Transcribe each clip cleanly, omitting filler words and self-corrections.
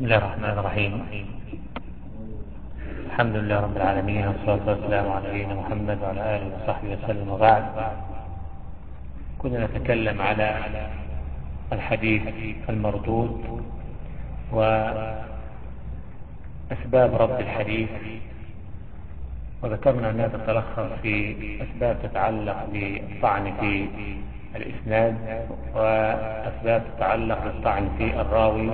الله الرحمن الرحيم. الحمد لله رب العالمين، والصلاة والسلام على نبينا محمد وعلى آله وصحبه وسلم. وبعد، كنا نتكلم على الحديث المردود وأسباب رد الحديث، وذكرنا أنها تتلخص في أسباب تتعلق بالطعن في الإسناد، وأسباب تتعلق بالطعن في الراوي.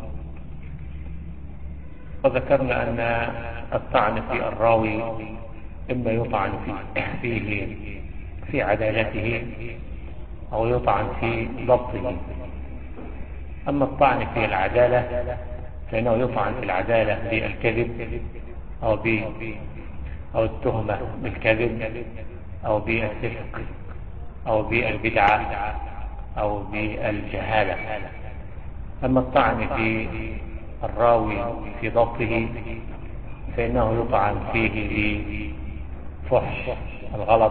وذكرنا أن الطعن في الراوي إما يطعن فيه في عدالته أو يطعن في ضبطه. أما الطعن في العدالة فإنه يطعن في العدالة بالكذب أو التهمة بالكذب أو بالفسق أو بالبدعة أو بالجهالة. أما الطعن في الراوي في ضبطه فإنه يطعن فيه بفحش الغلط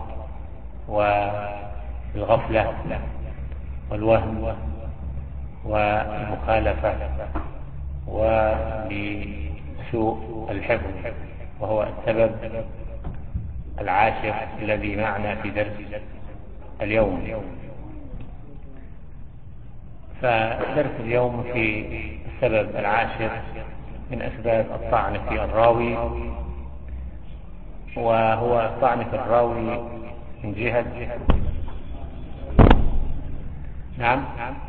والغفلة والوهم والمخالفة وبسوء الحفظ، وهو السبب العاشر الذي معنا في درس اليوم. فدرس اليوم في السبب العاشر من أسباب الطعن في الراوي، وهو الطعن في الراوي من جهة نعم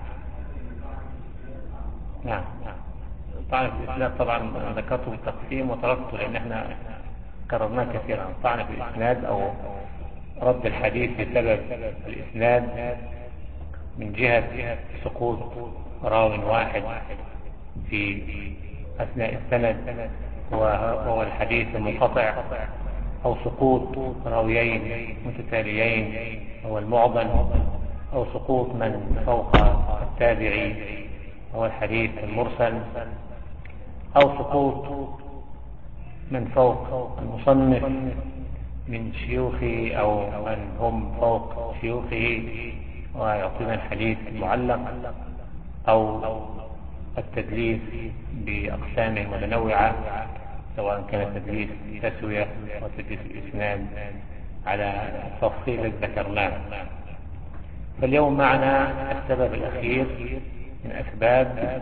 الطعن في الإسناد. طبعا ذكرته بالتقسيم وتركته لأن احنا كررناه كثيرا. الطعن في الإسناد أو رد الحديث بسبب الإسناد من جهة سقوط راو واحد في أثناء السند وهو الحديث المنقطع، أو سقوط راويين متتاليين هو المعضل، أو سقوط من فوق التابعي هو الحديث المرسل، أو سقوط من فوق المصنف من شيوخه أو من هم فوق شيوخه ويعطينا الحديث المعلق، أو التدليس بأقسامه المتنوعة، سواء كان تدليس تسوية أو تدليس الإسناد على التفصيل الذي ذكرناه. فاليوم معنا السبب الأخير من أسباب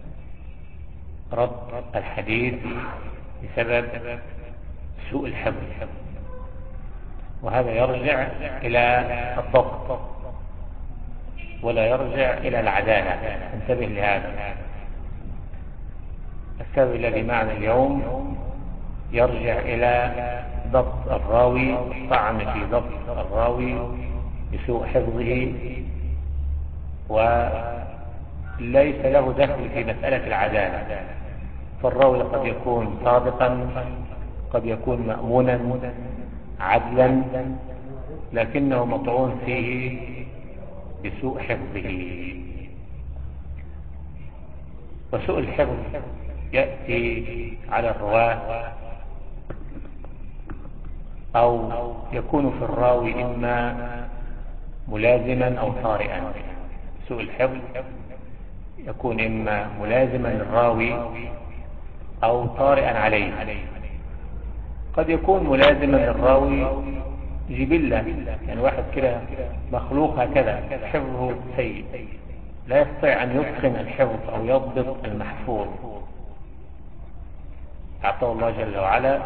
رد الحديث بسبب سوء الحفظ، وهذا يرجع إلى الضبط ولا يرجع إلى العدالة. انتبه لهذا. السبب الذي معنا اليوم يرجع إلى ضبط الراوي، الطعن في ضبط الراوي بسوء حفظه، وليس له دخل في مسألة العدالة. فالراوي قد يكون صادقا، قد يكون مأمونا عدلا، لكنه مطعون فيه بسوء حفظه. وسوء الحفظ يأتي على الرواة، أو يكون في الراوي إما ملازما أو طارئا. سوء الحفظ يكون إما ملازما للراوي أو طارئا عليه. قد يكون ملازما للراوي جبلة، يعني واحد كده مخلوق هكذا حفظه سيء، لا يستطيع أن يتقن الحفظ أو يضبط المحفوظ. أعطاه الله جل وعلا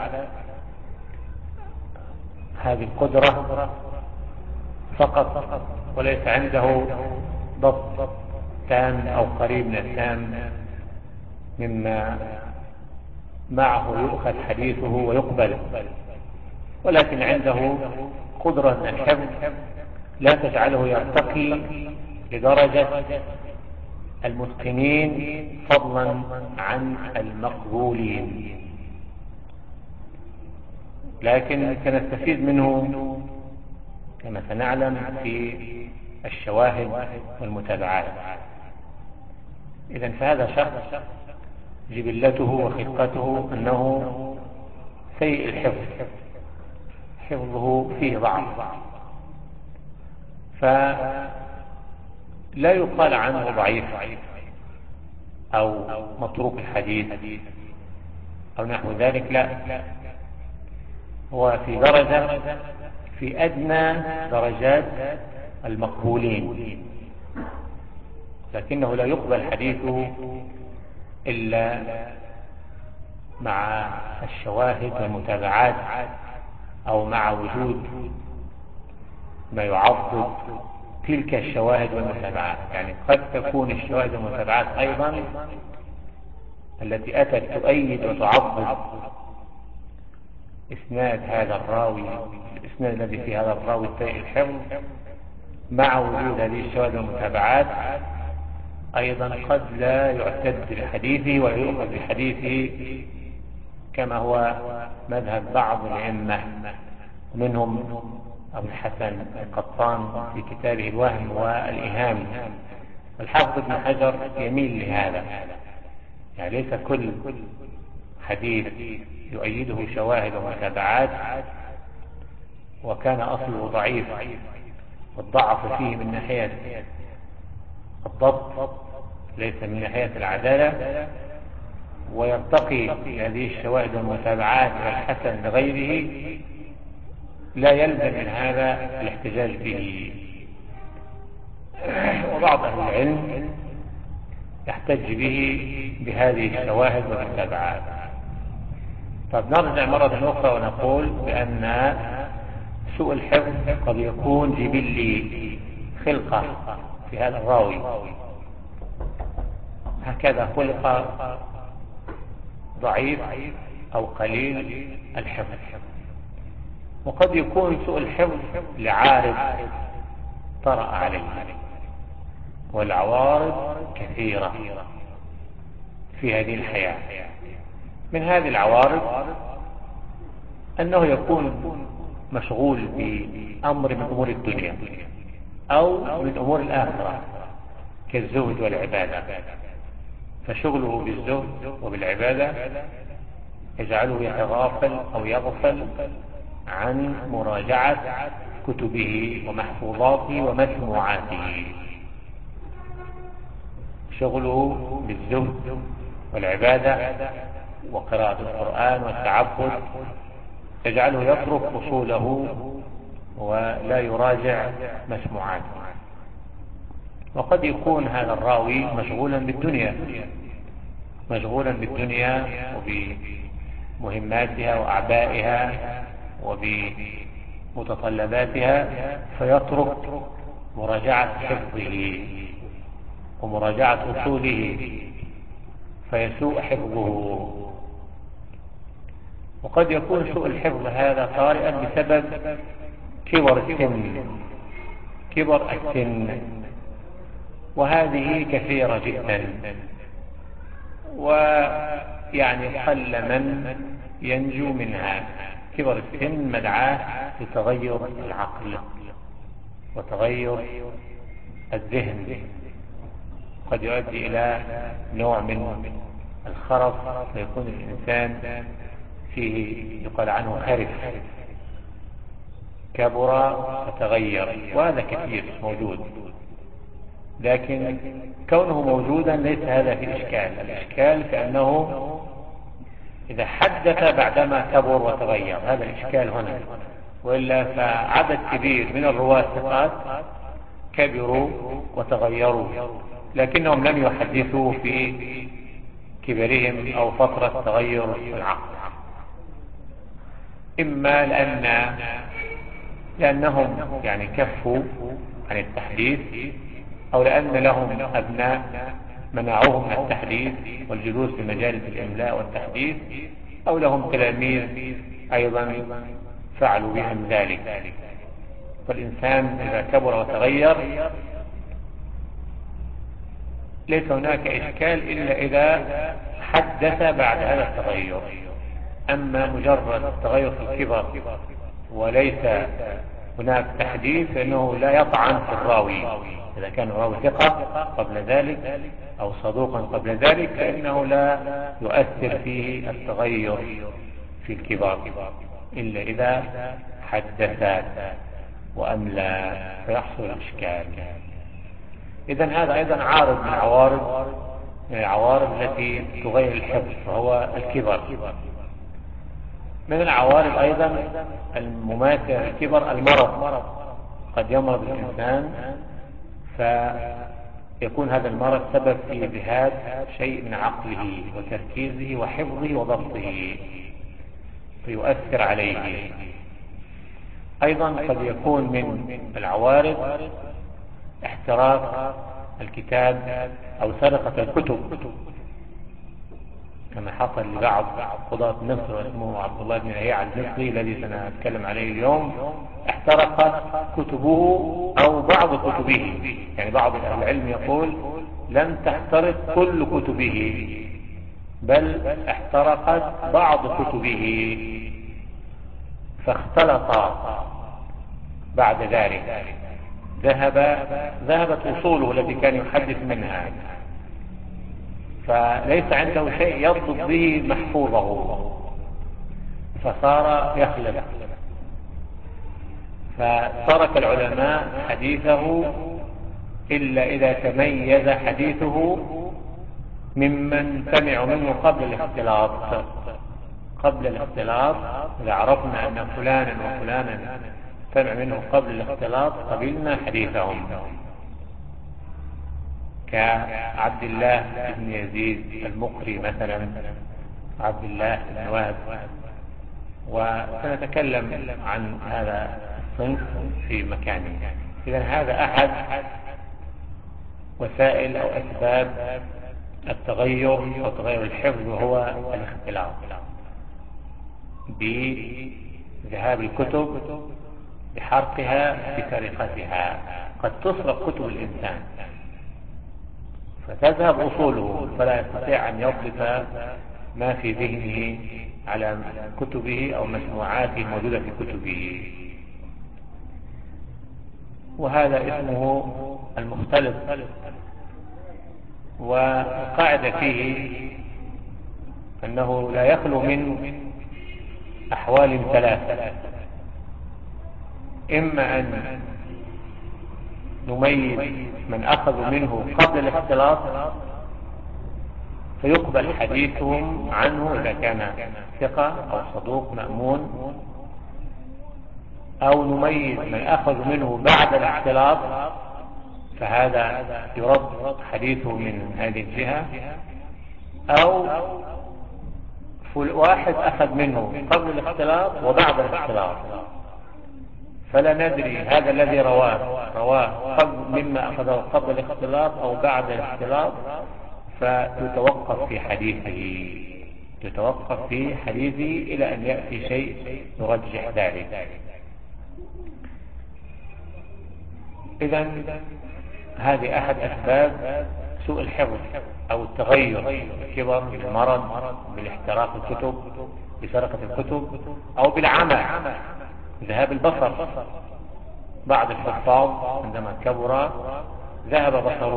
هذه القدرة فقط، وليس عنده ضبط تام أو قريب من التام مما معه يؤخذ حديثه ويقبل، ولكن عنده قدرة الحفظ لا تجعله يرتقي لدرجة المتقنين فضلا عن المقبولين، لكن سنستفيد منه كما سنعلم في الشواهد والمتابعات. إذن فهذا شخص جبلته وخلقته أنه سيء الحفظ، حفظه فيه ضعف، فلا يقال عنه ضعيف، أو متروك الحديث أو نحو ذلك، لا، هو في درجة في أدنى درجات المقبولين، لكنه لا يقبل حديثه إلا مع الشواهد والمتابعات أو مع وجود ما يعضد تلك الشواهد والمتابعات. يعني قد تكون الشواهد والمتابعات أيضا التي أتت تؤيد وتعضد إسناد هذا الراوي، الإسناد الذي في هذا الراوي سيء الحفظ، مع وجود هذه الشواهد والمتابعات أيضا قد لا يعتد بحديثه ولا يؤخذ بحديثه، كما هو مذهب بعض الأئمة، منهم أبو الحسن القطان في كتابه الوهم والإيهام. الحافظ ابن حجر يميل لهذا، يعني ليس كل حديث يؤيده شواهد ومتابعات وكان أصله ضعيف والضعف فيه من ناحية الضبط ليس من ناحية العدالة، ويرتقي هذه الشواهد والمتابعات إلى الحسن لغيره، لا يلزم من هذا الاحتجاج به. وبعض أهل العلم يحتج به بهذه الشواهد والمتابعات. طب نرجع مرة أخرى ونقول بأن سوء الحفظ قد يكون جبلي، خلقة في هذا الراوي، هكذا خلق ضعيف أو قليل الحفظ. وقد يكون سوء الحفظ لعارض طرأ عليه، والعوارض كثيرة في هذه الحياة. من هذه العوارض أنه يكون مشغول بأمر من أمور الدنيا أو من أمور الآخرة كالزهد والعبادة، فشغله بالزهد وبالعبادة يجعله يتغافل أو يغفل عن مراجعة كتبه ومحفوظاته ومسموعاته. شغله بالزهد والعبادة وقراءة القرآن والتعبد يجعله يترك أصوله ولا يراجع مسموعاته. وقد يكون هذا الراوي مشغولا بالدنيا وبمهماتها وأعبائها وبمتطلباتها، فيترك مراجعة حفظه ومراجعة أصوله فيسوء حفظه. وقد يكون سوء الحفظ هذا طارئا بسبب كبر السن، وهذه كثيرة جدا، ويعني قل من ينجو منها. كبر السن مدعاة لتغير العقل وتغير الذهن، قد يؤدي إلى نوع من الخرف، فيكون الإنسان فيه يقال عنه خرف، كبر فتغير، وهذا كثير موجود. لكن كونه موجودا ليس هذا في إشكال. الإشكال كأنه إذا حدث بعدما كبر وتغير، هذا الإشكال هنا. وإلا فعدد كبير من الرواة الثقات كبروا وتغيروا لكنهم لم يحدثوا في كبرهم أو فترة تغير العقل، إما لأنهم يعني كفوا عن التحديث، أو لأن لهم أبناء منعوهم من التحديث والجلوس في مجالس الإملاء والتحديث، أو لهم تلاميذ أيضا فعلوا بهم ذلك. فالإنسان إذا كبر وتغير ليس هناك إشكال إلا إذا حدث بعد هذا التغير. أما مجرد التغير في الكبر وليس هناك تحديث فإنه لا يطعن في الراوي. إذا كان الراوي ثقة قبل ذلك أو صدوقا قبل ذلك فإنه لا يؤثر فيه التغير في الكبر إلا إذا حدث وأملى فيحصل الإشكال. إذن هذا أيضا عارض من عوارض من العوارض التي تغير الحفظ وهو الكبر. من العوارض أيضا المماثلة للكبر المرض، قد يمرض الإنسان فيكون هذا المرض سبب في ذهاب شيء من عقله وتركيزه وحفظه وضبطه فيؤثر عليه. أيضا قد يكون من العوارض احتراق الكتاب أو سرقة الكتب، كما حصل لبعض قضاة مصر اسمه عبد الله بن لهيعة المصري الذي سنتكلم عليه اليوم، احترقت كتبه أو بعض كتبه. يعني بعض أهل العلم يقول لم تحترق كل كتبه بل احترقت بعض كتبه، فاختلط بعد ذلك، ذهبت أصوله التي كان يحدث منها، فليس عنده شيء يضبط به محفوظه فصار يخلط. فترك العلماء حديثه إلا إذا تميز حديثه ممن سمعوا منه قبل الاختلاط. قبل الاختلاط إذا عرفنا أن فلانا وفلانا سمع منه قبل الاختلاط قبلنا حديثهم، كعبد الله بن يزيد المقري مثلا، عبد الله بن وهب، وسنتكلم عن هذا الصنف في مكانه. إذا هذا أحد وسائل أو أسباب التغير أو تغير الحفظ وهو الاختلاط بذهاب الكتب، بحرقها، بسرقتها. قد تسرق كتب الإنسان فتذهب أصوله فلا يستطيع أن يضبط ما في ذهنه على كتبه أو مسموعاته الموجودة في كتبه، وهذا اسمه المختلط. والقاعدة فيه أنه لا يخلو من أحوال ثلاثة: إما أن نميز من أخذ منه قبل الاختلاط فيقبل حديثهم عنه إذا كان ثقة أو صدوق مأمون، أو نميز من أخذ منه بعد الاختلاط فهذا يرد حديثه من هذه الجهة، أو واحد أخذ منه قبل الاختلاط وبعد الاختلاط فلا ندري هذا الذي رواه قبل مما أخذه قبل الاختلاط أو بعد الاختلاط، فتتوقف في حديثه إلى أن يأتي شيء يرجح ذلك. إذن هذه أحد أسباب سوء الحفظ أو التغير: الكبر، بالمرض، بالاحتراق الكتب، بسرقة الكتب، أو بالعمى، ذهاب البصر. بعض الحفاظ عندما كبر ذهب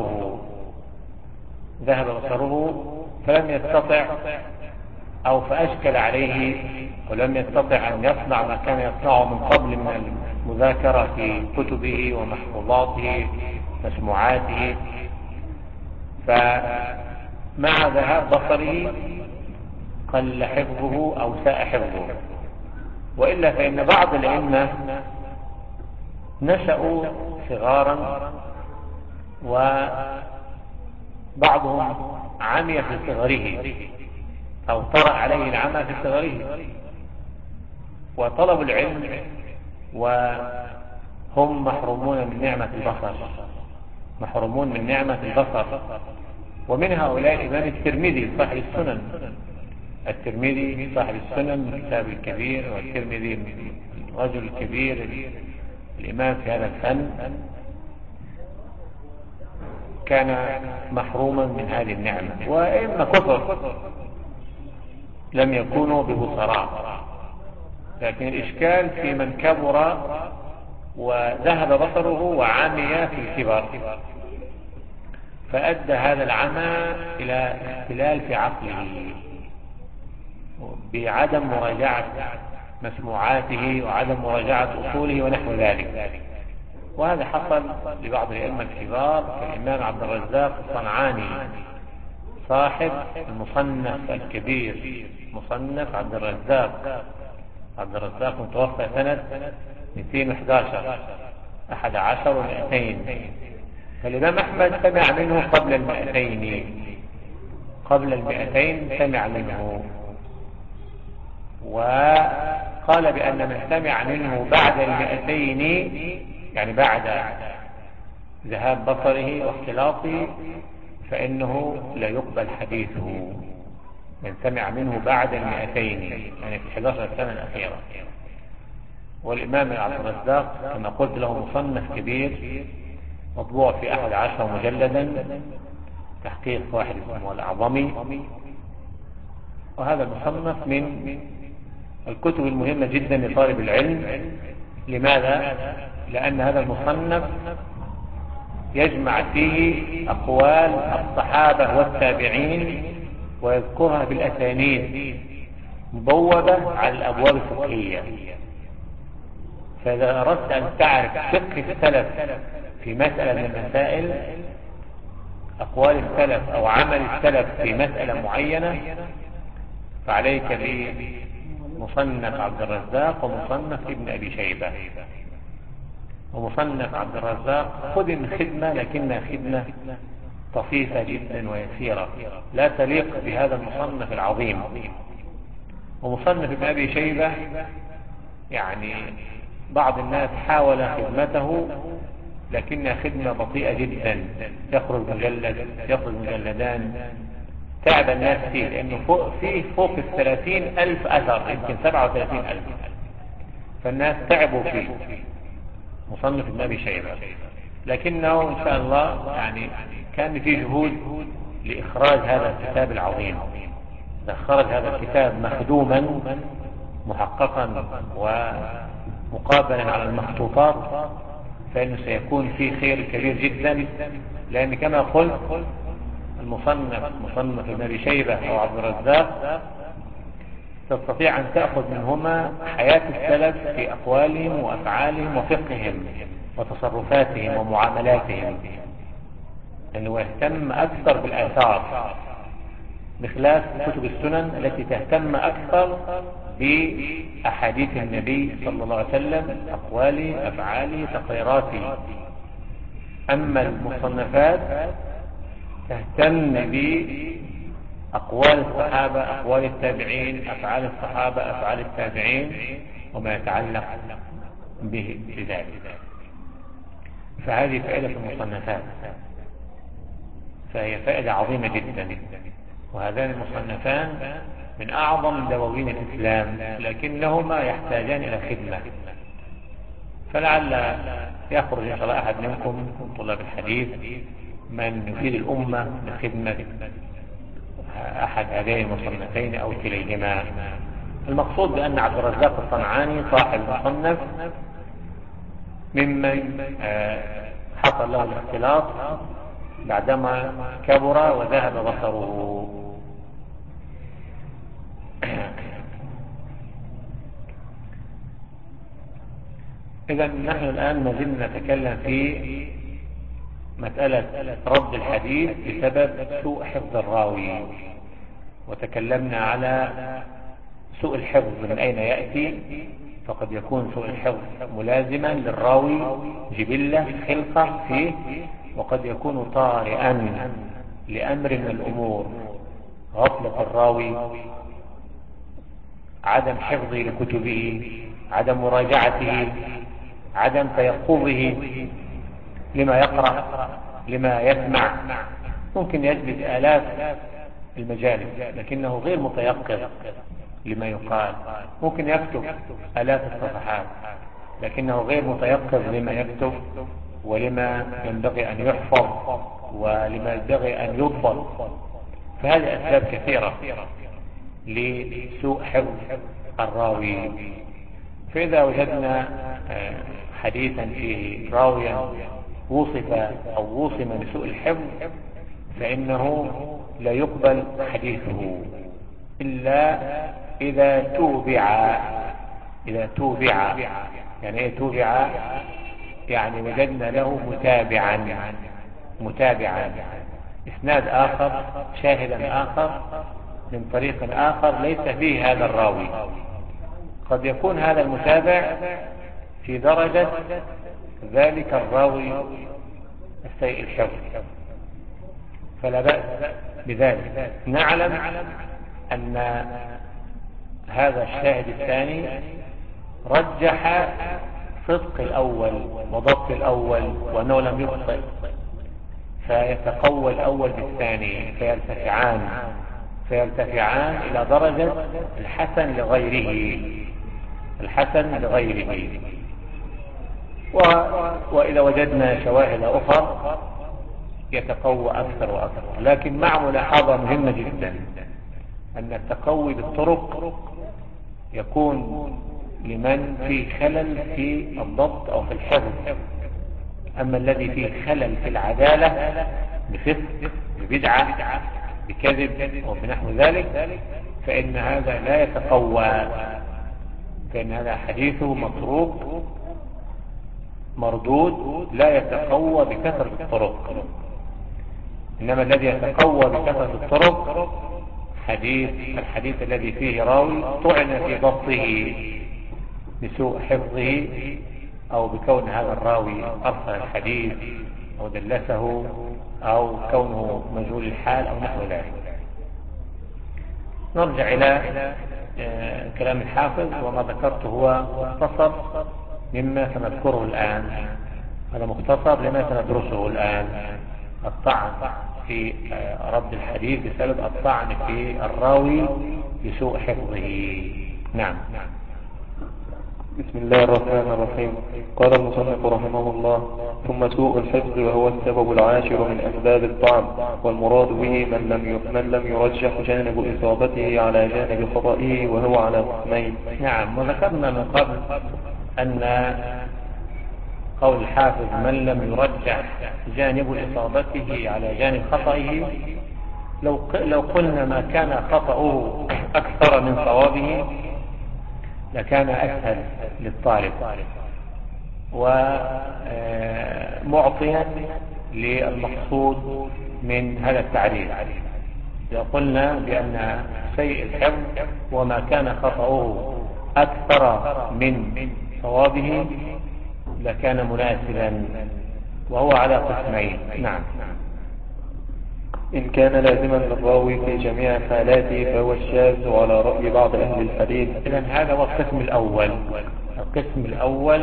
بصره فلم يستطع أو فأشكل عليه ولم يستطع أن يصنع ما كان يصنعه من قبل من المذاكرة في كتبه ومحفوظاته مسموعاته، فمع ذهاب بصره قل حفظه أو ساء حفظه. وإلا فإن بعض الأئمة نشأوا صغارا وبعضهم عمي في صغره أو طرأ عليه العمى في صغره وطلبوا العلم وهم محرومون من نعمة البصر. ومن هؤلاء الإمام الترمذي صاحب السنن، الكتاب الكبير، والترمذي الرجل الكبير الإمام في هذا الفن، كان محروما من هذه النعمة. وإما كثر لم يكونوا ببصراء، لكن الإشكال في من كبر وذهب بصره وعمي في الكبر، فأدى هذا العمى إلى اختلال في عقله بعدم مراجعة مسموعاته وعدم مراجعة أصوله ونحو ذلك. وهذا حصل لبعض الأئمة الكبار كالإمام عبد الرزاق الصنعاني صاحب المصنف الكبير مصنف عبد الرزاق. عبد الرزاق متوفى سنة 211 11 و200. فالإمام أحمد سمع منه قبل 200. قبل 200 سمع منه. وقال بأن من سمع منه بعد 200 يعني بعد ذهاب بصره واختلاطه فإنه لا يقبل حديثه. من سمع منه بعد 200 يعني في 11 سنة الأخيرة. والإمام عبد الرزاق كما قلت له مصنف كبير مطبوع في 11 مجلدا تحقيق واحد اسمه الأعظمي. وهذا المصنف من الكتب المهمة جدا لطالب العلم. لماذا؟ لأن هذا المصنف يجمع فيه أقوال الصحابة والتابعين ويذكرها بالأسانيد مبوبة على الأبواب الفقهية. فإذا أردت أن تعرف فقه السلف في مسألة من المسائل أقوال السلف أو عمل السلف في مسألة معينة فعليك بمصنف عبد الرزاق ومصنف ابن أبي شيبة. ومصنف عبد الرزاق خدم خدمة لكنها خدمة طفيفة جدا ويسيرة لا تليق بهذا المصنف العظيم. ومصنف ابن أبي شيبة يعني بعض الناس حاول خدمته لكنها خدمة بطيئة جدا. يخرج مجلد يخرج مجلدان. تعب الناس فيه لأنه فوق 30,000 أثر يمكن 37,000. فالناس تعبوا فيه مصنف ابن أبي شيبة. لكنه إن شاء الله يعني كان فيه جهود لإخراج هذا الكتاب العظيم. إذا خرج هذا الكتاب مخدوما محققا ومقابلا على المخطوطات فإنه سيكون فيه خير كبير جدا. لأن كما قلت مصنف ابن أبي شيبة أو عبد الرزاق تستطيع أن تأخذ منهما حياة السلف في أقوالهم وأفعالهم وفقههم وتصرفاتهم ومعاملاتهم. لأنه يهتم أكثر بالآثار بخلاف كتب السنن التي تهتم أكثر بأحاديث النبي صلى الله عليه وسلم أقواله أفعاله تقريراته. أما المصنفات تهتم بأقوال الصحابة أقوال التابعين أفعال الصحابة أفعال التابعين وما يتعلق به بذلك. فهذه فائدة المصنفات فهي فائدة عظيمة جدا. وهذان المصنفان من أعظم دواوين الإسلام لكنهما يحتاجان إلى خدمة. فلعل يخرج إن شاء الله أحد منكم من طلاب الحديث من يفيد الأمة بخدمة أحد هذين المصنفين أو كليهما. المقصود بأن عبد الرزاق الصنعاني صاحب المصنف ممن حصل له الاختلاط بعدما كبر وذهب بصره. إذا نحن الآن ما زلنا نتكلم في مسألة رد الحديث بسبب سوء حفظ الراوي. وتكلمنا على سوء الحفظ من أين يأتي. فقد يكون سوء الحفظ ملازما للراوي جبلة خلقة فيه وقد يكون طارئا لأمر من الأمور غفلة الراوي عدم حفظه لكتبه عدم مراجعته عدم تيقظه لما يقرأ لما يسمع. ممكن يجلس آلاف المجالس لكنه غير متيقظ لما يقال. ممكن يكتب آلاف الصفحات لكنه غير متيقظ لما يكتب ولما ينبغي أن يحفظ ولما ينبغي أن يضبط. فهذه أسباب كثيرة لسوء حفظ الراوي. فإذا وجدنا حديثا فيه راويا وصف أو وصم بسوء الحفظ فإنه لا يقبل حديثه إلا إذا توبع. يعني إيه توبع؟ يعني وجدنا له متابعا. إسناد آخر شاهدا آخر من طريق آخر ليس فيه هذا الراوي. قد يكون هذا المتابع في درجة ذلك الراوي السيء الحفظ، فلا بأس بذلك. نعلم أن هذا الشاهد الثاني رجح صدق الأول وضبط الأول وأنه لم يخطئ، فيتقوى الأول بالثاني فيرتفعان إلى درجة الحسن لغيره. وإذا وجدنا شواهد أخرى يتقوى أكثر وأكثر. لكن مع ملاحظة مهمة جدا أن التقوي بالطرق يكون لمن فيه خلل في الضبط أو في الحفظ، أما الذي فيه خلل في العدالة بفسق ببدعة بكذب أو بنحو ذلك فإن هذا لا يتقوى، فإن هذا حديثه متروك مردود لا يتقوى بكثرة الطرق. إنما الذي يتقوى بكثرة الطرق الحديث الذي فيه راوي طعن في ضبطه بسوء حفظه أو بكون هذا الراوي أرسل الحديث أو دلسه أو كونه مجهول الحال أو نحو ذلك. نرجع إلى كلام الحافظ، وما ذكرته هو مختصر مما سنذكره الآن. هذا مختصر لما سندرسه الآن، الطعن في رد الحديث بسبب الطعن في الراوي بسوء حفظه. نعم. بسم الله الرحمن الرحيم. قال المصنف رحمه الله: ثم سوء الحفظ وهو السبب العاشر من أسباب الطعن، والمراد به من لم يرجح جانب إصابته على جانب خطئه، وهو على قسمين. نعم. وذكرنا من قبل أن قول الحافظ من لم يرجح جانب إصابته على جانب خطئه، لو قلنا ما كان خطأه أكثر من صوابه لكان أسهل للطالب ومعطيا للمقصود من هذا التعريف. إذا قلنا بأن سيء الحفظ وما كان خطأه أكثر من صوابه لكان مناسبا، وهو على قسمين. نعم. إن كان لازما للراوي في جميع حالاته فهو الشاذ على رأي بعض أهل الحديث. إذن هذا هو القسم الأول. القسم الأول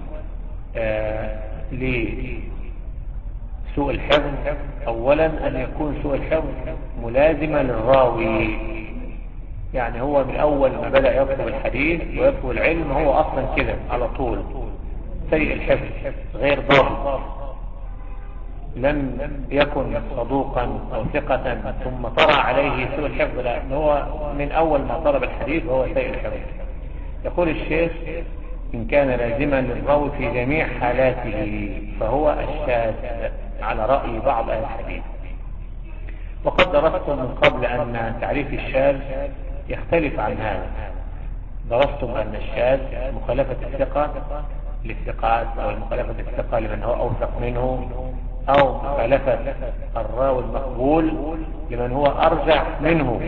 لسوء الحفظ أولا أن يكون سوء الحفظ ملازما للراوي، يعني هو من أول ما بدأ يطلب الحديث ويطلب العلم هو أصلا كذا على طول سيء الحفظ غير ضابط، لم يكن صدوقا أو ثقة ثم طرأ عليه سوء الحفظ، لأنه هو من أول ما طلب الحديث هو سيء الحفظ. يقول الشيخ إن كان لازما للراوي في جميع حالاته فهو الشاذ على رأي بعض أهل الحديث. وقد درستم من قبل أن تعريف الشاذ يختلف عن هذا. درستم أن الشاذ مخالفة الثقة للثقات، أو مخالفة الثقة لمن هو أوثق منه، أو مخالفة الراوي المقبول لمن هو أرجع منه.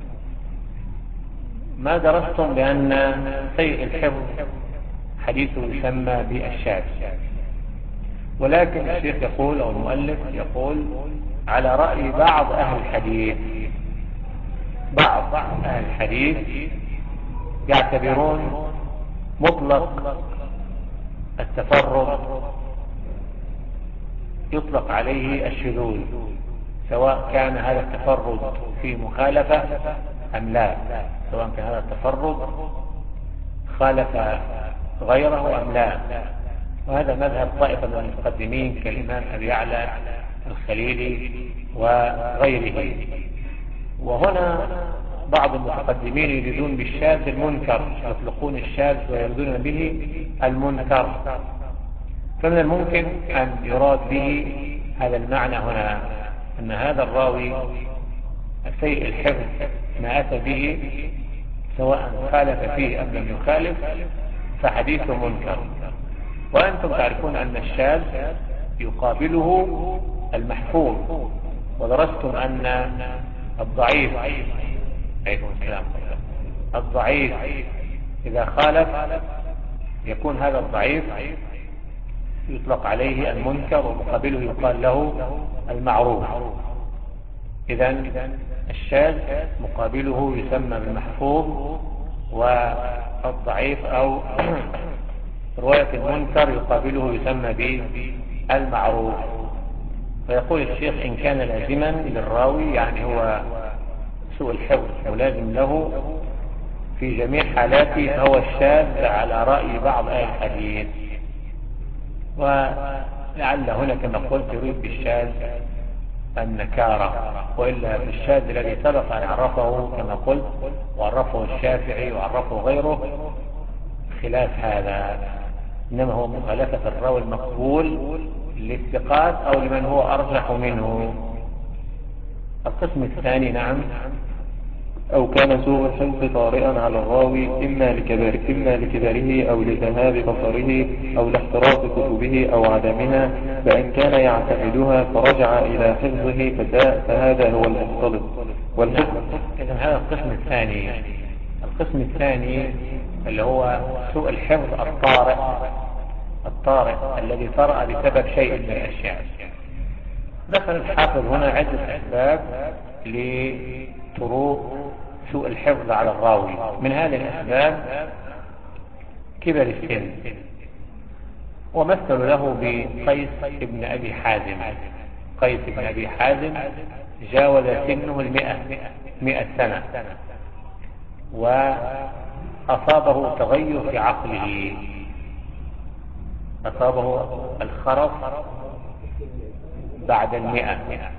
ما درستم بأن سيء الحفظ حديثه يسمى بالشاذ. ولكن الشيخ يقول أو المؤلف يقول على رأي بعض أهل الحديث. بعض أهل الحديث يعتبرون مطلق التفرد يطلق عليه الشذوذ، سواء كان هذا التفرد في مخالفة أم لا، سواء كان هذا التفرد خالف غيره أم لا. وهذا مذهب طائفة من المتقدمين كالإمام أبي يعلى الخليلي وغيره. وهنا بعض المتقدمين يريدون بالشاذ المنكر، يطلقون الشاذ ويريدون به المنكر، فمن الممكن أن يراد به هذا المعنى هنا، أن هذا الراوي سيء الحفظ ما أتى به سواء خالف فيه أم لم يخالف فحديثه منكر. وأنتم تعرفون أن الشاذ يقابله المحفوظ، ودرستم أن الضعيف، عليكم السلام، الضعيف إذا خالف يكون هذا الضعيف يطلق عليه المنكر، ومقابله يقال له المعروف. إذن الشاذ مقابله يسمى بالمحفوظ، والضعيف أو رواية المنكر يقابله يسمى بالمعروف. فيقول الشيخ إن كان لازما للراوي، يعني هو سوء الحفظ ملازم له في جميع حالاته، فهو الشاذ على رأي بعض أهل الحديث. ولعل هنا كما قلت يريد بالشاذ النكارة، وإلا بالشاذ الذي سبق أن عرفه كما قلت وعرفه الشافعي وعرفه غيره خلاف هذا، إنما هو مخالفة الراوي المقبول للثقات أو لمن هو أرجح منه. القسم الثاني نعم، أو كان سوء الحفظ طارئا على الراوي إما لكبره أو لذهاب بصره أو لاحتراق كتبه أو عدمها، فإن كان يعتمدها فرجع إلى حفظه فهذا هو المختلط. إذن هذا القسم الثاني. القسم الثاني اللي هو سوء الحفظ الطارئ الذي طرأ بسبب شيء من الأشياء. دخل الحافظ هنا عدة أسباب لطروء سوء الحفظ على الراوي. من هذه الأسباب كبر السن، ومثل له بقيس بن أبي حازم. قيس بن أبي حازم جاوز سنه 100 سنة، وأصابه تغير في عقله، أصابه الخرف بعد 100.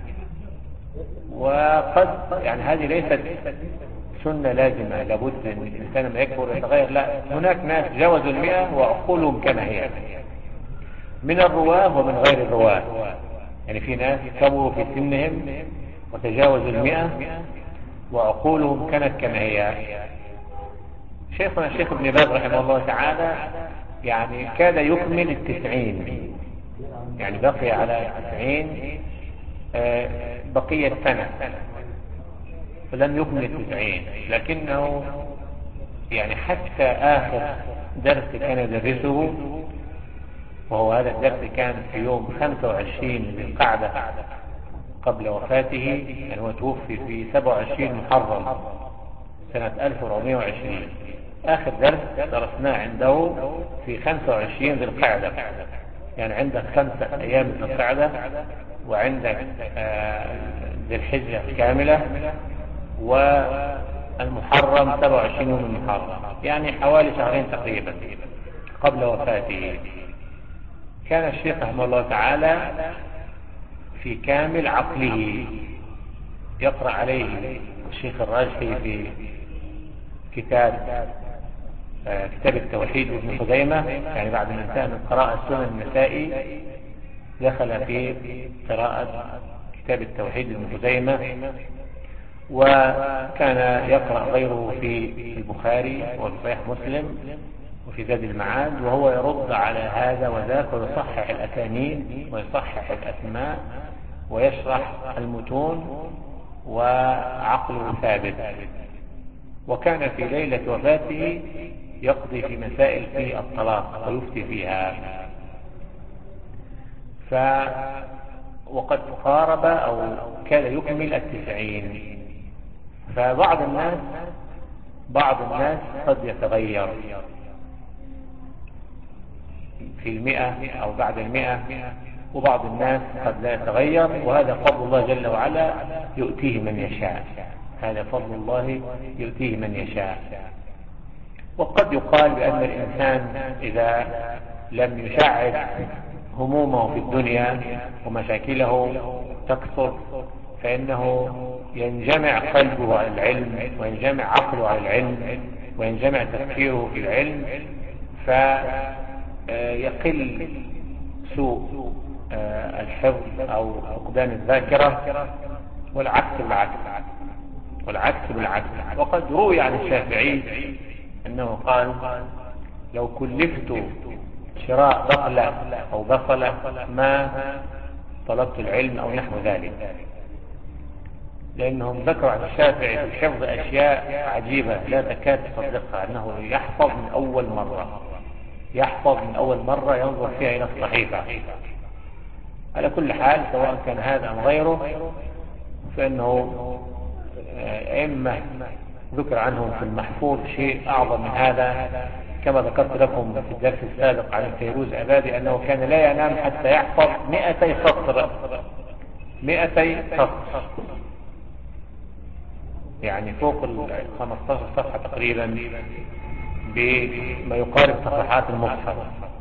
وقد يعني هذه ليست سنة لازمة لابد أن الإنسان ما يكبر ويتغير، لا، هناك ناس جاوزوا 100 وعقولهم كما هي، من الرواة ومن غير الرواة. يعني في ناس كبروا في سنهم وتجاوزوا 100 وعقولهم كانت كما هي. شيخنا الشيخ ابن باز رحمه الله تعالى يعني كاد يكمل 90، يعني بقي على 90 بقية سنة، فلم يكمل 90. لكنه يعني حتى آخر درس كان يدرسه، وهو هذا الدرس كان في يوم 25 ذي القعدة قبل وفاته، يعني هو توفي في 27 محرم سنة 1420. آخر درس درسناه عنده في 25 ذي القعدة، يعني عندك 5 أيام ذي القعدة، وعندك ذي الحجة كاملة، والمحرم 27 يوم المحرم، يعني حوالي شهرين تقريبا قبل وفاته. كان الشيخ رحمه الله تعالى في كامل عقله. يقرأ عليه الشيخ الراجحي في كتاب التوحيد ابن خزيمة، يعني بعد ما انتهى من قراءة سنن النسائي دخل في قراءة كتاب التوحيد ابن خزيمة، وكان يقرأ غيره في البخاري وفي صحيح مسلم وفي زاد المعاد، وهو يرد على هذا وذاك ويصحح الأسانيد ويصحح الأسماء ويشرح المتون، وعقله ثابت. وكان في ليلة وفاته يقضي في مسائل في الطلاق ويفتي فيها، وقد قارب أو كاد يكمل 90. فبعض الناس قد يتغير في 100 أو بعد 100، وبعض الناس قد لا يتغير، وهذا فضل الله جل وعلا يؤتيه من يشاء. هذا فضل الله يؤتيه من يشاء. وقد يقال بأن الإنسان إذا لم يشعب همومه في الدنيا ومشاكله تكثر، فإنه ينجمع قلبه على العلم، وينجمع عقله على العلم، وينجمع تفكيره في العلم، فيقل سوء الحفظ أو فقدان الذاكرة، والعكس بالعكس. وقد روي عن الشافعي أنه قال: لو كلفت شراء بقلة أو بصلة ما طلبت العلم أو نحو ذلك. لأنهم ذكروا عن الشافعي في الحفظ أشياء عجيبة لا تكاد تصدقها، أنه يحفظ من أول مرة، يحفظ من أول مرة ينظر فيها إلى الصحيفة. على كل حال سواء كان هذا أم غيره، فإنه أئمة ذكر عنهم في المحفوظ شيء أعظم من هذا، كما ذكرت لكم في الدرس السابق عن الفيروز عبادي أنه كان لا ينام حتى يحفظ 200 سطر، 200 سطر، يعني فوق 15 صفحة تقريبا بما يقارب صفحات المصحف.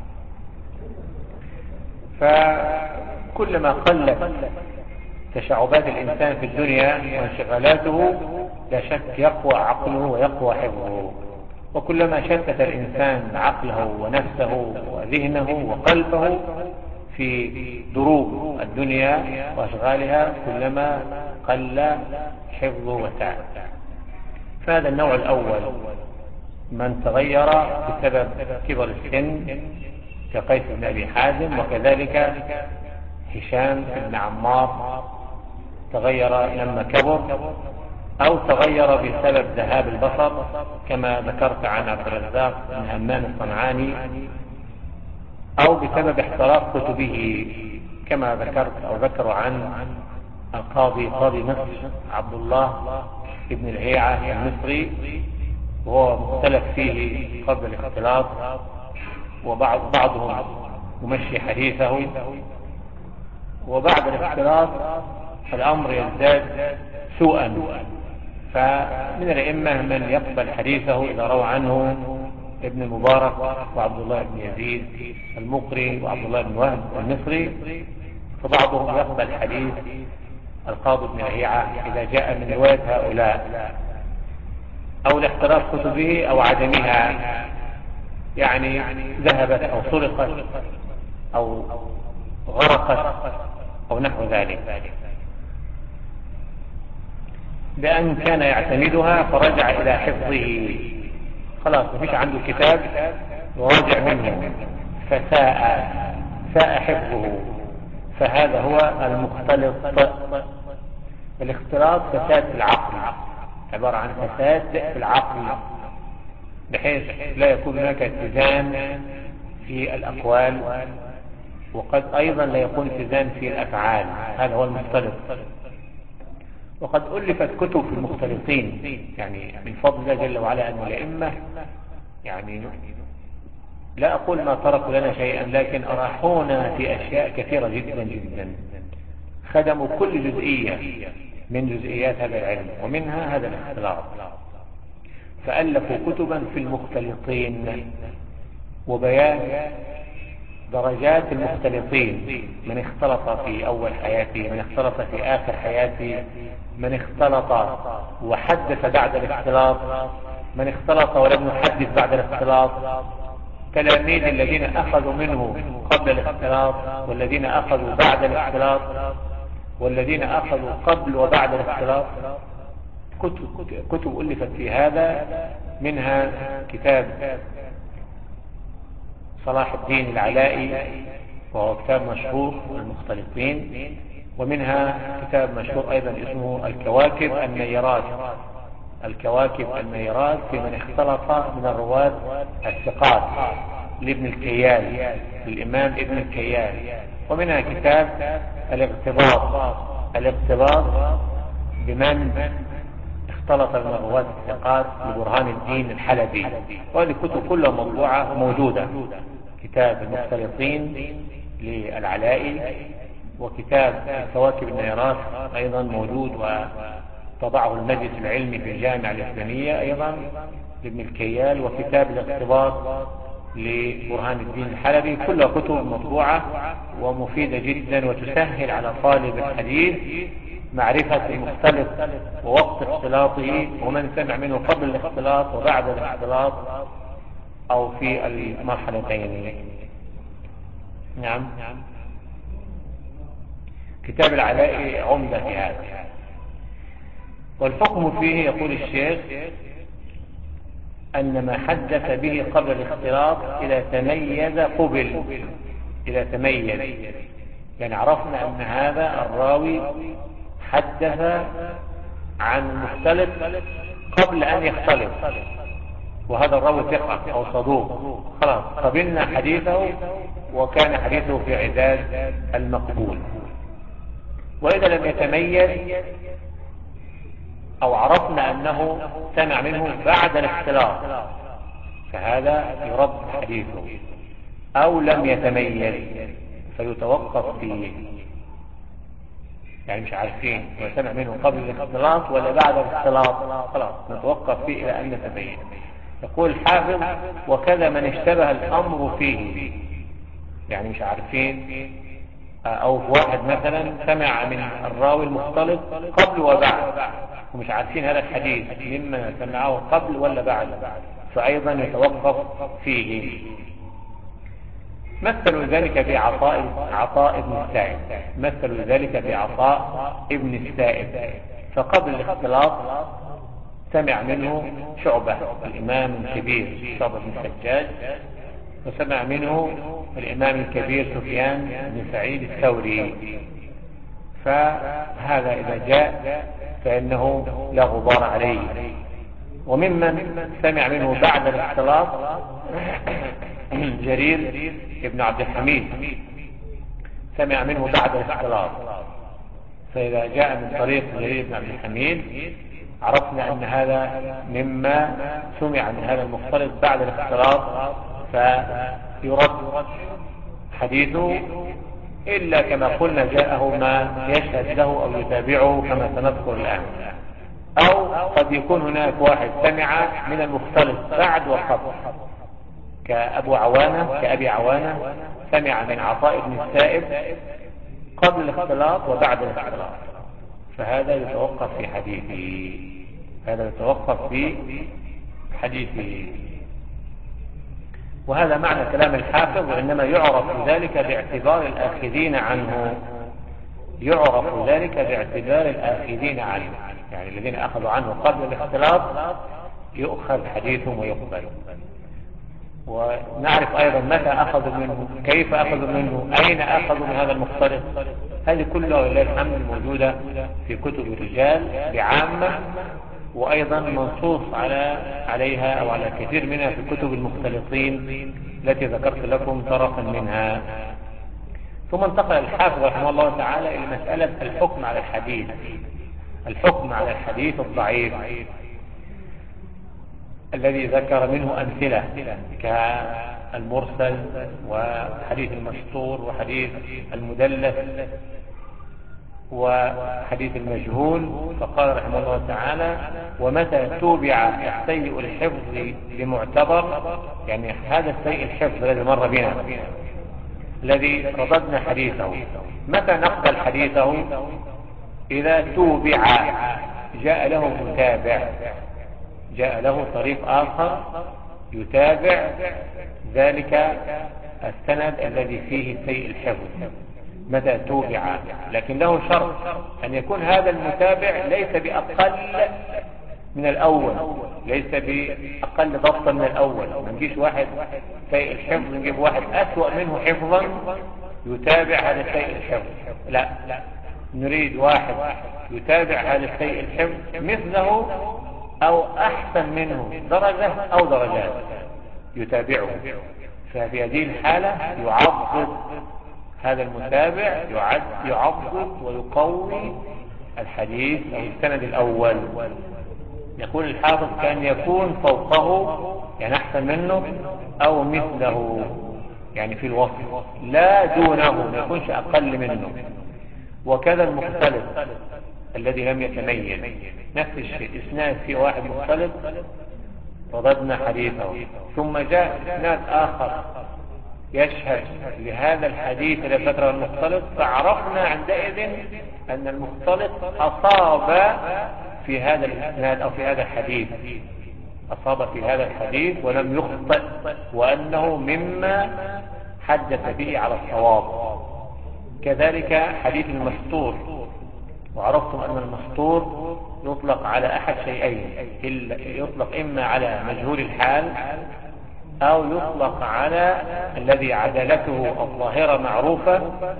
فكلما قلت تشعبات الإنسان في الدنيا وانشغالاته لا شك يقوى عقله ويقوى حفظه، وكلما شتت الإنسان عقله ونفسه وذهنه وقلبه في دروب الدنيا وأشغالها كلما قل حفظه وسعه. فهذا النوع الأول من تغير بسبب كبر السن كقيس بن أبي حازم، وكذلك هشام بن عمار تغير لما كبر، أو تغير بسبب ذهاب البصر كما ذكرت عن عبد الرزاق بن همام الصنعاني، أو بسبب احتراق كتبه كما ذكرت أو ذكروا عن قاضي مصر عبد الله بن الهيعة المصري، وهو مختلف فيه قبل الاختلاط، وبعضهم يمشي حديثه، وبعد الاختلاط الأمر يزداد سوءا. فمن الأئمة من يقبل حديثه إذا روى عنه ابن المبارك وعبد الله بن يزيد المقري وعبد الله بن وهب المصري، فبعضهم يقبل حديث القاضي بن الهيعة إذا جاء من رواية هؤلاء، أو لاختلاف كتبه أو عدمها، يعني ذهبت أو سرقت أو غرقت أو نحو ذلك، بأن كان يعتمدها فرجع إلى حفظه، خلاص مفيش عنده كتاب يراجع منه فساء حفظه. فهذا هو المختلط. الاختلاط فساد في العقل، عبارة عن فساد في العقل، بحيث لا يكون هناك اتزان في الأقوال، وقد أيضا لا يكون اتزان في الأفعال. هذا هو المختلط. وقد ألفت كتب في المختلطين، يعني من فضل الله جل وعلا أن الأئمة يعني لا أقول ما تركوا لنا شيئا، لكن أراحونا في أشياء كثيرة جدا جدا، خدموا كل جزئية من جزئيات هذا العلم، ومنها هذا الاختلاط. فألفوا كتبا في المختلطين وبيان درجات المختلطين، من اختلط في أول حياته، من اختلط في آخر حياته، من اختلط وحدث بعد الاختلاط، من اختلط ولم يحدث بعد الاختلاط، تلاميذ الذين أخذوا منه قبل الاختلاط، والذين أخذوا بعد الاختلاط، والذين أخذوا قبل وبعد الاختلاط. كتب ألفت في هذا، منها كتاب صلاح الدين العلائي وهو كتاب مشهور المختلطين، ومنها كتاب مشهور أيضا اسمه الكواكب النيرات، الكواكب النيرات في من اختلط من الرواة الثقات لابن الكيال، للإمام ابن الكيال. ومنها كتاب الاغتباط بمن اختلط من الرواة الثقات لبرهان الدين الحلبي. وهذه الكتب كلها مطبوعة موجودة، كتاب المختلطين للعلائي، وكتاب الكواكب النيرات أيضا موجود وطبعه المجلس العلمي في الجامعة الإسلامية أيضا لابن الكيال، وكتاب الاغتباط لبرهان الدين الحلبي. كلها كتب مطبوعة ومفيدة جدا، وتسهل على طالب الحديث معرفة المختلط ووقت اختلاطه، ومن سمع منه قبل الاختلاط وبعد الاختلاط أو في المرحلتين. نعم، كتاب العلائي عمدة في هذا. والحكم فيه يقول الشيخ أن ما حدث به قبل الاختلاط إذا تميز قبل، إذا تميز، يعني عرفنا أن هذا الراوي حدث عن المختلط قبل أن يختلط، وهذا الراوي ثقة أو صدوق، خلاص قبلنا حديثه وكان حديثه في عداد المقبول. وإذا لم يتميز أو عرفنا أنه سمع منه بعد الاختلاط فهذا يرد حديثه، أو لم يتميز فيتوقف فيه، يعني مش عارفين هو سمع منه قبل الاختلاط ولا بعد الاختلاط، خلاص نتوقف فيه إلى أن نتبين. يقول الحافظ: وكذا من اشتبه الأمر فيه، يعني مش عارفين، أو واحد مثلا سمع من الراوي المختلط قبل وبعد ومش عارفين هذا الحديث مما سمعه قبل ولا بعد، فأيضا يتوقف فيه. مثلوا ذلك بعطاء ابن السائب، مثلوا ذلك بعطاء ابن السائب، فقبل الاختلاط سمع منه شعبة الإمام الكبير شعبة بن الحجاج، وسمع منه الإمام الكبير سفيان بن سعيد الثوري، فهذا إذا جاء فإنه لا غبار عليه. وممن سمع منه بعد الاختلاط جرير ابن عبد الحميد، سمع منه بعد الاختلاط، فإذا جاء من طريق جرير بن عبد الحميد عرفنا أن هذا مما سمع من هذا المختلط بعد الاختلاط، فيرد حديثه إلا كما قلنا جاءه ما يشهد له أو يتابعه كما سنذكر الآن. أو قد يكون هناك واحد سمع من المختلط بعد وقبل، كأبي عوانة سمع من عطاء بن السائب قبل الاختلاط وبعد الاختلاط، فهذا يتوقف في حديثه، هذا يتوقف في حديثه. وهذا معنى كلام الحافظ: وإنما يعرف ذلك باعتبار الآخذين عنه، يعرف ذلك باعتبار الآخذين عنه، يعني الذين أخذوا عنه قبل الاختلاط يؤخذ حديثهم ويقبل. ونعرف أيضا متى أخذوا منه، كيف أخذوا منه، أين أخذوا من هذا المختلط، هذه كلها ولله الحمد موجودة في كتب الرجال بعامة، وأيضا منصوص عليها أو على كثير منها في كتب المختلطين التي ذكرت لكم طرفا منها. ثم انتقل الحافظ رحمه الله تعالى إلى مسألة الحكم على الحديث، الحكم على الحديث الضعيف الذي ذكر منه أمثلة كالمرسل وحديث المستور وحديث المدلس وحديث المجهول. فقال رحمه الله تعالى: ومتى توبع السيء الحفظ بمعتبر، يعني هذا السيء الحفظ الذي مر بنا الذي رددنا حديثه، متى نقبل حديثه؟ إذا توبع، جاء له متابع، جاء له طريق آخر يتابع ذلك السند الذي فيه سيء الحفظ، متى توبع، لكن له شرط أن يكون هذا المتابع ليس بأقل من الأول، ليس بأقل ضبطا من الأول. ما نجيش واحد سيء الحفظ نجيب واحد أسوأ منه حفظا يتابع هذا سيء الحفظ، لا، نريد واحد يتابع هذا سيء الحفظ مثله أو أحسن منه درجة أو درجات يتابعه. ففي هذه الحالة يعضد هذا المتابع، يعضد ويقوي الحديث أو السند الأول. يقول الحافظ: كان يكون فوقه، يعني أحسن منه، أو مثله، يعني في الوصف، لا دونه، ما يكونش أقل منه. وكذا المختلط الذي لم يتميز نفس الشيء، إسناد في واحد مختلط رددنا حديثه، ثم جاء إسناد آخر يشهد لهذا الحديث الذي ذكره المختلط، فعرفنا عندئذ أن المختلط أصاب في هذا الإسناد أو في هذا الحديث، أصاب في هذا الحديث ولم يخطئ، وأنه مما حدث به على الصواب. كذلك حديث المستور، وعرفتم أن المستور يطلق على أحد شيئين، يطلق إما على مجهول الحال أو يطلق على الذي عدالته الظاهرة معروفة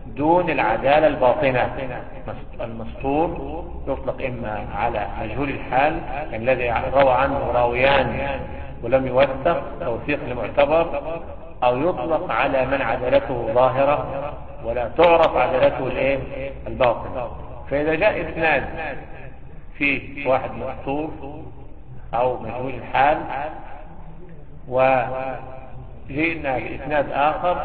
دون العدالة الباطنة. المستور يطلق إما على مجهول الحال الذي روى عنه راويان ولم يوثق توثيق لمعتبر، أو يطلق على من عدالته ظاهرة ولا تعرف عدالته الباطنة. فإذا جاء إسناد فيه واحد مستور أو مجهول الحال وجئنا بإسناد آخر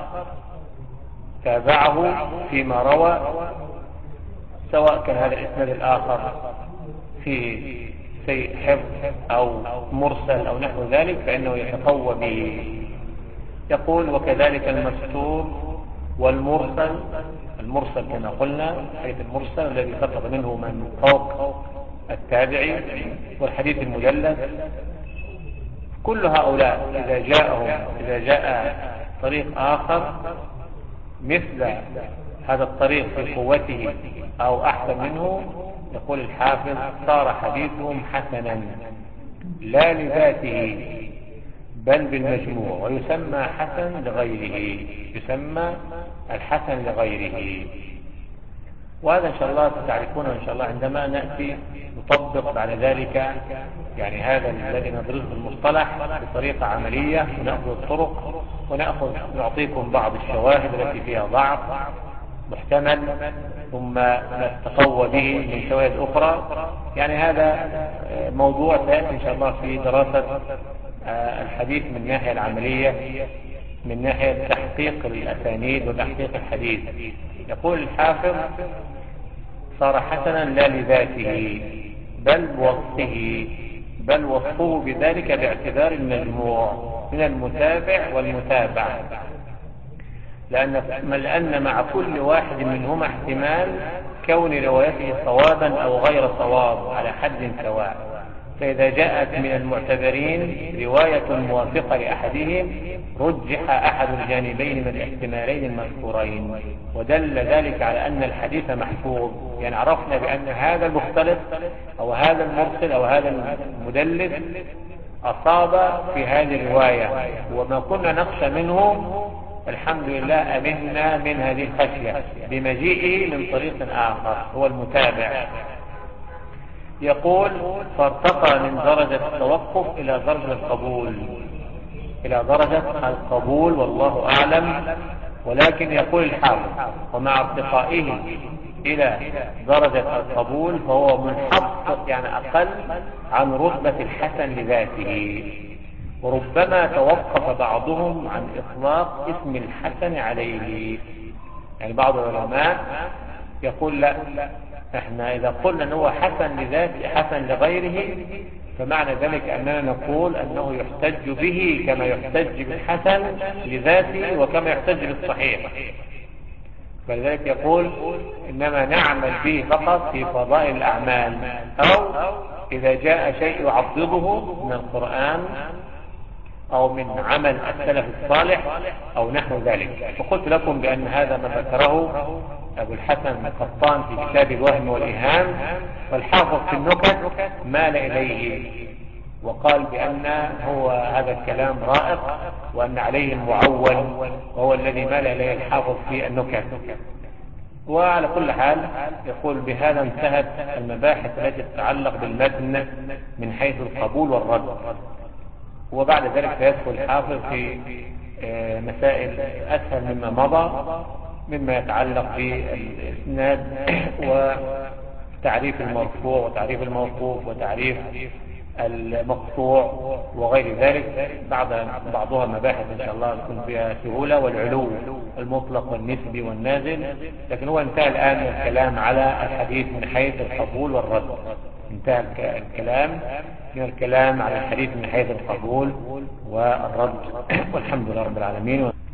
تابعه فيما روى، سواء كان هذا الإسناد الآخر فيه سيء حفظ أو مرسل أو نحو ذلك، فإنه يتقوى به. يقول وكذلك المستور والمرسل. المرسل كما قلنا حديث المرسل الذي سقط منه من فوق التابعي، والحديث المدلس. كل هؤلاء إذا جاء طريق آخر مثل هذا الطريق في قوته أو أحسن منه، يقول الحافظ صار حديثهم حسنا لا لذاته بل بالمجموع، ويسمى حسن لغيره، يسمى الحسن لغيره. وهذا إن شاء الله تعرفونه إن شاء الله عندما نأتي نطبق بعد ذلك يعني هذا الذي ندرسه المصطلح بطريقة عملية، ونأخذ الطرق نعطيكم بعض الشواهد التي فيها ضعف محتمل، ثم نتقوى به من شواهد أخرى. يعني هذا موضوع سيأتي إن شاء الله في دراسة الحديث من الناحية العملية، من ناحية تحقيق الأسانيد وتحقيق الحديث. يقول الحافظ صار حسنا لا لذاته بل وصفه بذلك باعتبار المجموع من المتابع والمتابع، لأن مع كل واحد منهما احتمال كون روايته صوابا أو غير صواب على حد سواء. فإذا جاءت من المعتبرين رواية موافقة لأحدهم رجح أحد الجانبين من الاحتمالين المذكورين، ودل ذلك على أن الحديث محفوظ. يعني عرفنا بأن هذا المختلف أو هذا المرسل أو هذا المدلس أصاب في هذه الرواية، وما كنا نخشى منه الحمد لله أمنا من هذه الخشية بمجيئه من طريق آخر هو المتابع. يقول فارتقى من درجة التوقف إلى درجة القبول والله أعلم. ولكن يقول الحافظ ومع ارتقائه إلى درجة القبول فهو منحط، يعني أقل عن رتبة الحسن لذاته. وربما توقف بعضهم عن إطلاق اسم الحسن عليه. يعني بعض العلماء يقول لا، احنا إذا قلنا أنه حسن لذاته حسن لغيره فمعنى ذلك أننا نقول أنه يحتج به كما يحتج بالحسن لذاته وكما يحتج بالصحيح. فلذلك يقول إنما نعمل به فقط في فضائل الأعمال، أو إذا جاء شيء يعضده من القرآن أو من عمل السلف الصالح أو نحو ذلك. فقلت لكم بأن هذا ما ذكره أبو الحسن القطان في كتاب الوهم والإيهام، والحافظ في النكت مال إليه وقال بأن هو هذا الكلام رائق وأن عليه المعول، وهو الذي مال إليه الحافظ في النكت. وعلى كل حال يقول بهذا انتهت المباحث التي تتعلق بالمتن من حيث القبول والرد. وبعد ذلك سيدخل الحافظ في مسائل أسهل مما مضى، مما يتعلق بالإسناد وتعريف المرفوع وتعريف الموقوف وتعريف المقطوع وغير ذلك. بعضها مباحث إن شاء الله يكون فيها سهولة، والعلو المطلق والنسبي والنازل. لكن هو انتهى الآن من الكلام على الحديث من حيث القبول والرد، انتهى الكلام على الحديث من حيث القبول والرد. والحمد لله رب العالمين.